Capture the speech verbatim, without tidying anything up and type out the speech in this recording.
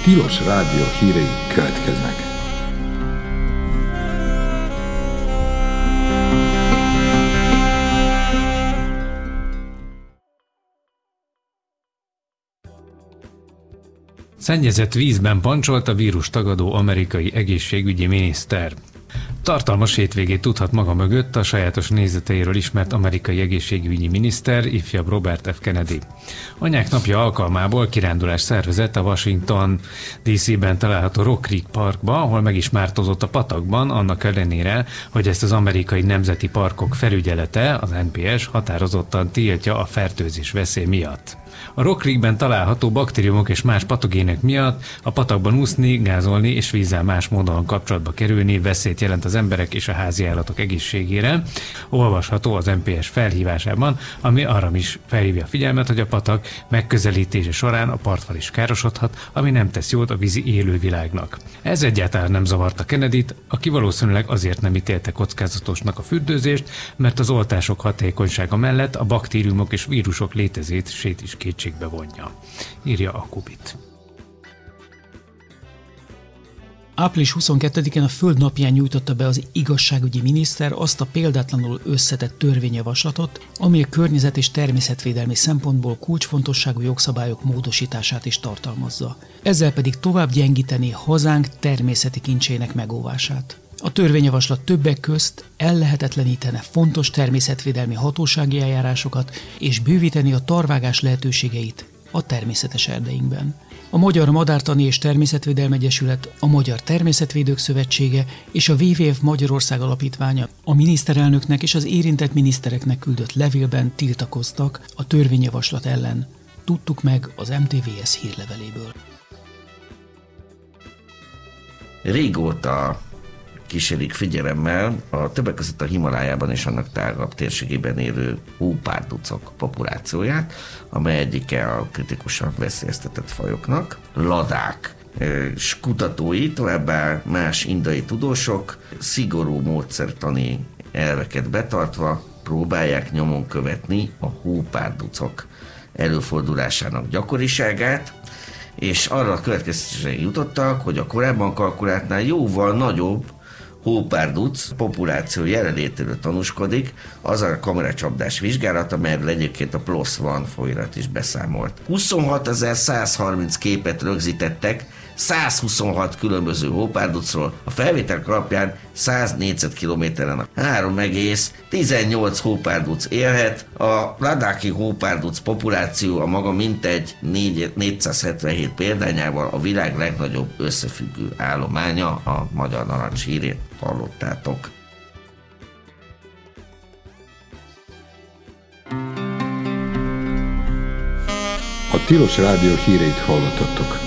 Tilos Rádió hírei következnek. Szennyezett vízben pancsolt a vírustagadó amerikai egészségügyi miniszter. Tartalmas hétvégét tudhat maga mögött a sajátos nézeteiről ismert amerikai egészségügyi miniszter, ifjabb Robert F. Kennedy. Anyák napja alkalmából kirándulás szervezett a Washington dé cé-ben található Rock Creek Parkba, ahol meg is mártozott a patakban, annak ellenére, hogy ezt az amerikai nemzeti parkok felügyelete, az en pé es határozottan tiltja a fertőzés veszély miatt. A Rock Creekben található baktériumok és más patogének miatt a patakban úszni, gázolni és vízzel más módon kapcsolatba kerülni veszélyt jelent az emberek és a háziállatok egészségére. Olvasható az en pé es felhívásában, ami arra is felhívja a figyelmet, hogy a patak megközelítése során a partfal is károsodhat, ami nem tesz jót a vízi élővilágnak. Ez egyáltalán nem zavarta Kennedyt, aki valószínűleg azért nem ítélte kockázatosnak a fürdőzést, mert az oltások hatékonysága mellett a baktériumok és vírusok létezését is kétségbe vonja, írja a Kubit. április huszonkettedikén a Föld napján nyújtotta be az igazságügyi miniszter azt a példátlanul összetett törvényjavaslatot, ami a környezet- és természetvédelmi szempontból kulcsfontosságú jogszabályok módosítását is tartalmazza. Ezzel pedig tovább gyengíteni hazánk természeti kincsének megóvását. A törvényjavaslat többek közt ellehetetlenítene fontos természetvédelmi hatósági eljárásokat és bővíteni a tarvágás lehetőségeit a természetes erdeinkben. A Magyar Madártani és Természetvédelmi Egyesület, a Magyar Természetvédők Szövetsége és a dupla vé vé ef Magyarország Alapítványa a miniszterelnöknek és az érintett minisztereknek küldött levélben tiltakoztak a törvényjavaslat ellen. Tudtuk meg az em té vé es hírleveléből. Régóta kísérik figyelemmel a többek között a Himalájában és annak tágabb térségében élő hópárducok populációját, amely egyike a kritikusan veszélyeztetett fajoknak. Ladák és kutatói, továbbá más indiai tudósok szigorú módszertani elveket betartva próbálják nyomon követni a hópárducok előfordulásának gyakoriságát, és arra a következtetésre jutottak, hogy a korábban kalkuláltnál jóval nagyobb hópárduc populáció jelenlétéről tanúskodik az a kameracsapdás vizsgálat, amelyről egyébként a PLOS ONE folyóirat is beszámolt. huszonhatezer-százharminc képet rögzítettek százhuszonhat különböző hópárducról, a felvételek alapján száz négyzetkilométeren három egész tizennyolc hópárduc élhet, a ladáki hópárduc populáció a maga mintegy négyszázhetvenhét példányával a világ legnagyobb összefüggő állománya, a Magyar Narancs hírét hallottátok. A Tilos Rádió híreit hallottatok.